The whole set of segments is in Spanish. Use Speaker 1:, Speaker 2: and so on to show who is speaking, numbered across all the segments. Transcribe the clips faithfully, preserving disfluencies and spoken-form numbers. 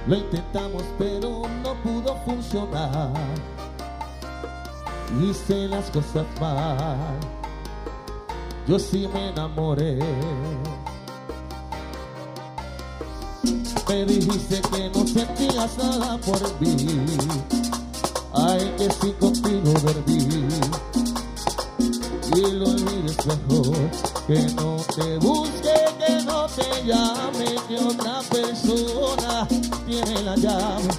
Speaker 1: Lo intentamos pero no pudo funcionar. Hice las cosas mal. Yo sí me enamoré. Me dijiste que no sentías nada por mí. Ay, que sí contigo dormí. Y lo olvides mejor. Que no te busque, que no te llame, que otra persona tiene la llave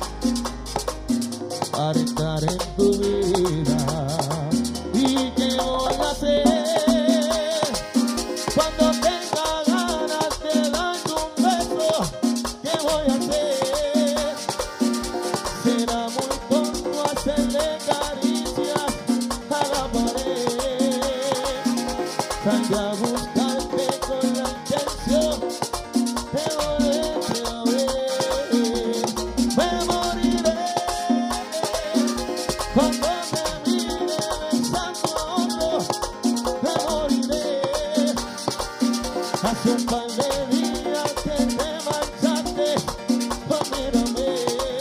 Speaker 1: para entrar en tu vida. ¿Y qué voy a hacer cuando tenga ganas de darte un beso? ¿Qué voy a hacer? Será muy tonto hacerle caricias a la pared. Salí a buscarte con la intención de volverte a ver. Me moriré cuando te mire besando a otro. Me moriré. Hace un par de días que te marchaste. Oh, mírame.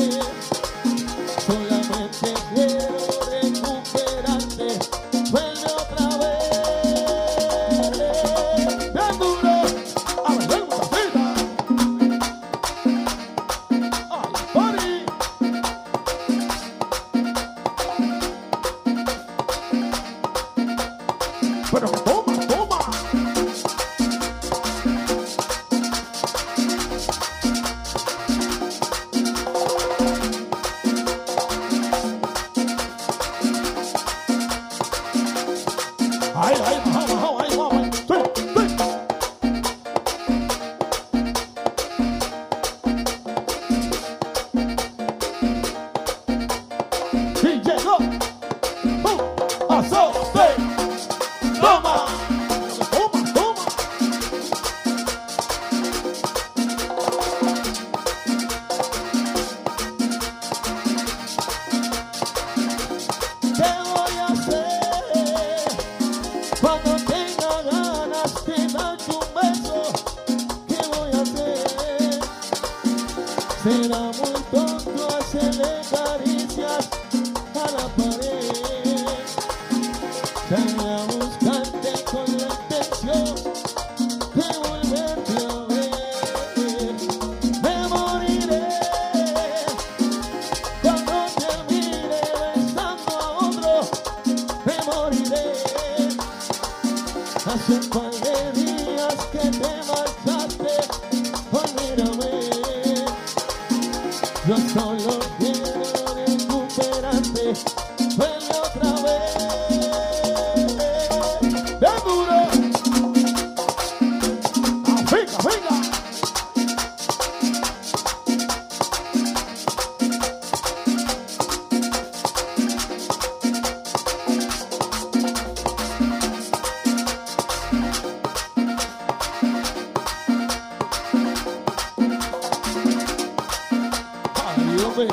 Speaker 1: Solamente quiero recuperarte. Vuelve otra vez. Bien duro. A ver, ven, papita. Ay, Bonnie. Pero toma, toma. Ay, ay, baja, baja, ay, baja, ay. Sí, sí. Y llegó. Uh, azote. Toma. Toma, toma. ¿Qué voy a hacer cuando tenga ganas de darte un beso? ¿Qué voy a hacer? Será muy tonto hacerle caricias a la pared. Salí a buscarte con la intención de volverte a ver. Me moriré cuando te mire besando a otro. Me moriré. Hace un par de días que te marchaste. Oh, mírame. Yo solo quiero recuperarte. Vuelve otra vez. Bien duro. Ah, venga, venga. Ay, hombre.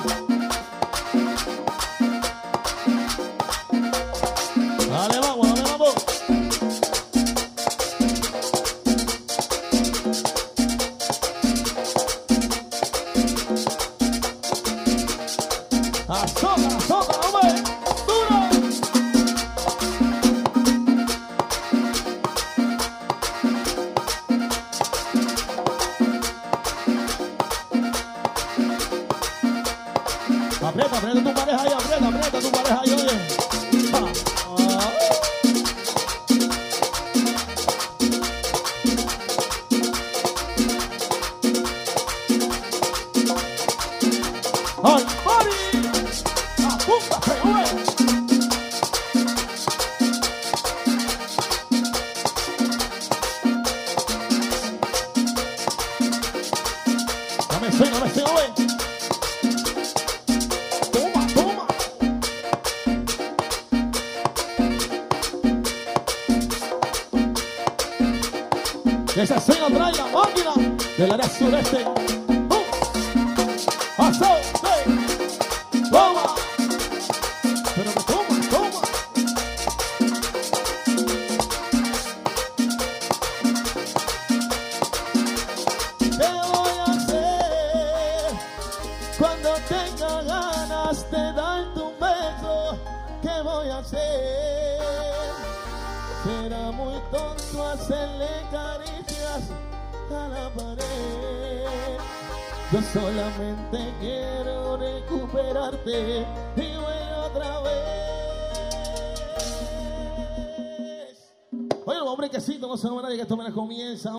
Speaker 1: Dale, vamos, dale, vamos. Azota, azota, hombre. Duro. Aprieta, aprieta tu pareja ahí, aprieta, aprieta tu pareja ahí, oye. Ah, ah. ¡Ay, Bonnie! ¡Apúntate, güey! Dame swing, dame swing, güey. Toma, toma. Que ese swing lo trae la máquina del área sureste. ¡Azote! ¡Toma! Pero que toma, toma. ¿Qué voy a hacer Cuando tenga ganas de darte un beso, ¿qué voy a hacer? Será muy tonto hacerle caricias a la pared. Yo solamente quiero recuperarte y vuelvo otra vez. Oye, hombre, que sí, no se va a nadie que esto me la comienza.